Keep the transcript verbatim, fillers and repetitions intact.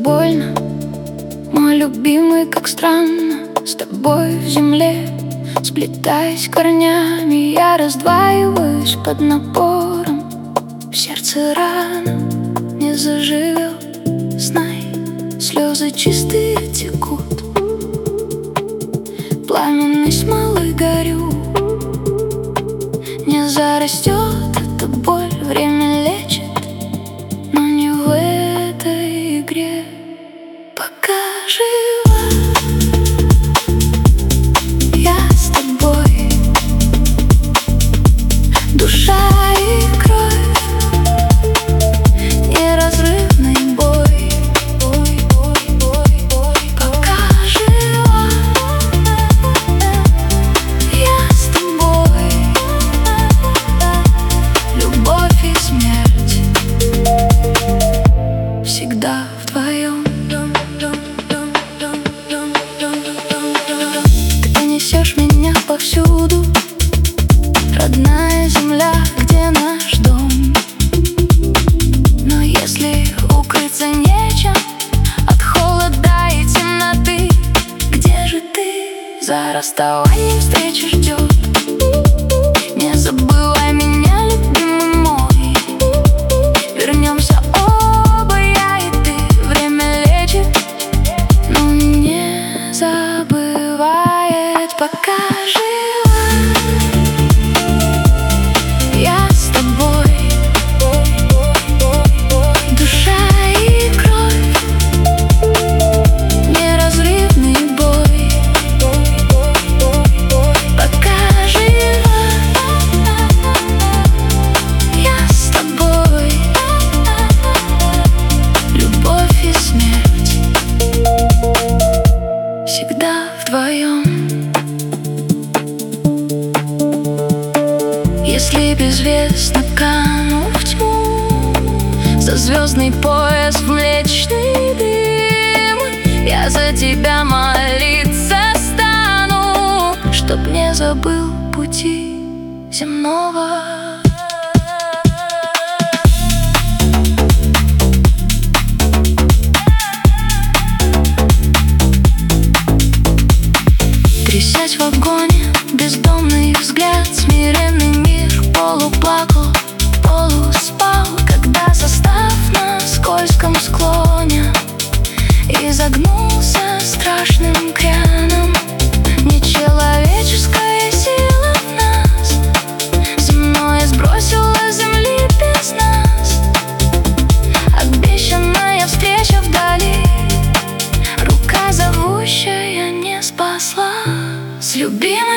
больно, мой любимый, как странно. С тобой в земле, сплетаясь корнями, я раздваиваюсь под напором. В сердце рана не заживет, знай, слезы чистые текут. Пламенной смолой горю, не зарастет эта боль, время лечит, но не в этой игре. Пока жива, я с тобой, душа и кровь, неразрывный бой. Пока жива, я с тобой, любовь и смерть всегда вдвоем. Ты несешь меня повсюду, родная земля, где наш дом. Но если укрыться нечем от холода и темноты, где же ты? За расставанием встреча ждет. Не забывай меня, любимый мой, вернемся оба, я и ты. Время лечит, но не забывает. Пока жива, я с тобой, душа и кровь, неразрывный бой. Пока жива, я с тобой, любовь и смерть всегда вдвоем. Если безвестно кану в тьму, за звездный пояс в млечный дым, я за тебя молиться стану, чтоб не забыл пути земного. Трясясь в вагоне, бездомный взгляд, смиренный мир полуплакал, полуспал, когда состав на скользком склоне изогнулся страшным кряном. Нечеловеческая сила в нас земное сбросила с земли без нас. Обещанная встреча вдали, рука зовущая не спасла. С любимой